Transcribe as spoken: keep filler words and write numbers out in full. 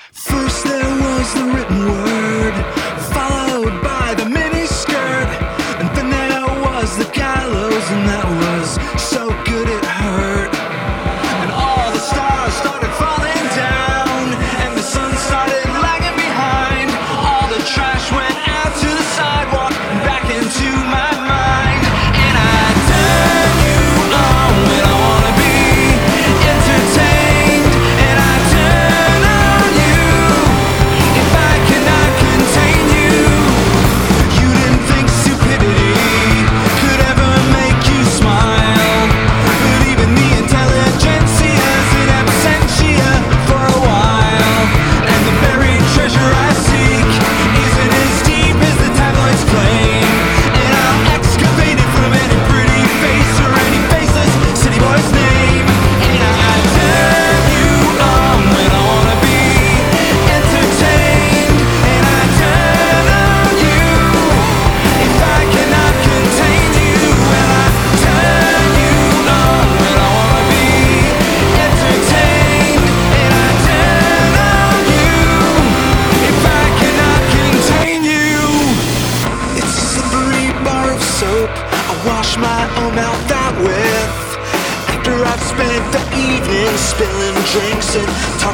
First there was the written word, followed by the miniskirt, and then there was the gallows, and that was so good it hurt. And all the stars started falling down, and the sun started lagging behind. All the trash went out to the sidewalk and back into my mind. And I turn you on when I wanna be entertained, and I turn on you if I cannot contain you. You didn't think stupidity could ever make you smile, but even the intelligentsia's in absentia for a while. And the buried treasure I seek isn't as deep as the tabloids claim, and I'll excavate it from any pretty face or any faceless city boy's name. And I turn you on when I wanna be entertained, and I turn on you if I cannot contain you. And I turn you on when I wanna be entertained, and I turn on you if I cannot contain you. It's a slippery bar of soap I wash my own mouth out with, after I've spent the evening spilling drinks and